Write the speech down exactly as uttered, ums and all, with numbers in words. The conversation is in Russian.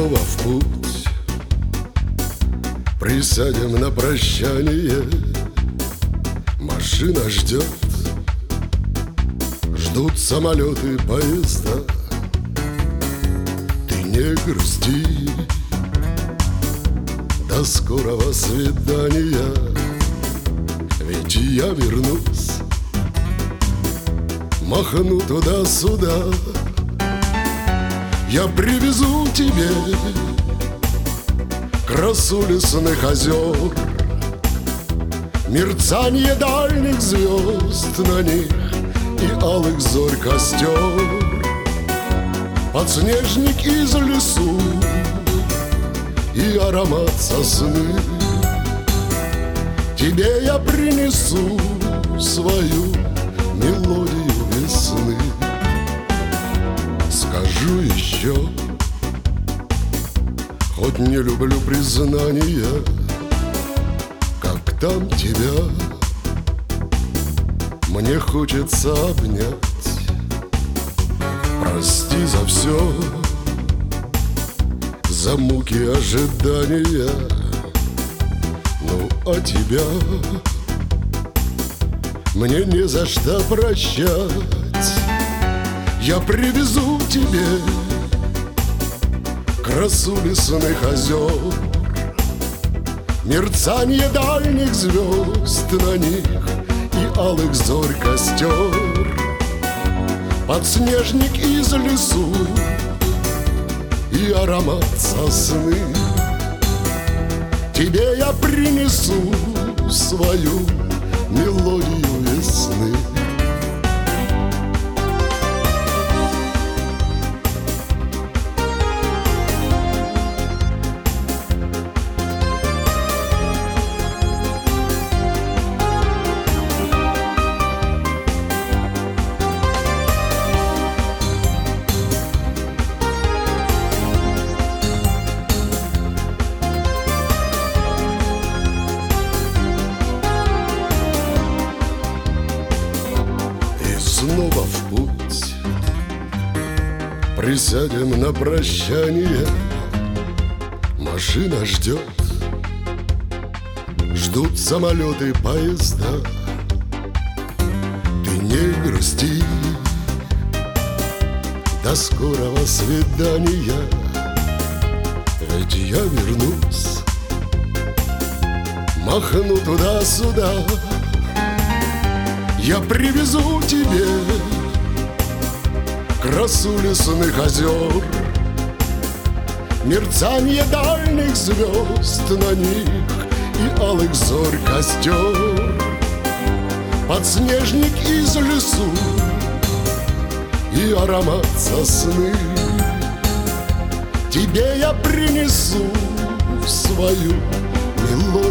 снова в путь. Присядем на прощание. Машина ждет, ждут самолеты, поезда. Ты не грусти, до скорого свидания. Ведь я вернусь, махну туда-сюда. Я привезу тебе красу лесных озер, мерцанье дальних звезд на них и алых зорь костер. Подснежник из лесу и аромат сосны. Тебе я принесу свою мелодию весны. Скажу еще, хоть не люблю признания, как там тебя мне хочется обнять. Прости за все, за муки ожидания. Ну, а тебя мне не за что прощать. Я привезу тебе красу лесных озер, мерцанье дальних звезд на них и алых зорь костер. Подснежник из лесу и аромат сосны. Тебе я принесу свою мелодию весны. Снова в путь. Присядем на прощание. Машина ждет, ждут самолеты, поезда. Ты не грусти, до скорого свидания. Ведь я вернусь, махну туда-сюда. Я привезу тебе красу лесных озер, мерцанье дальних звезд на них и алых зорь костер. Подснежник из лесу и аромат сосны. Тебе я принесу свою мелодию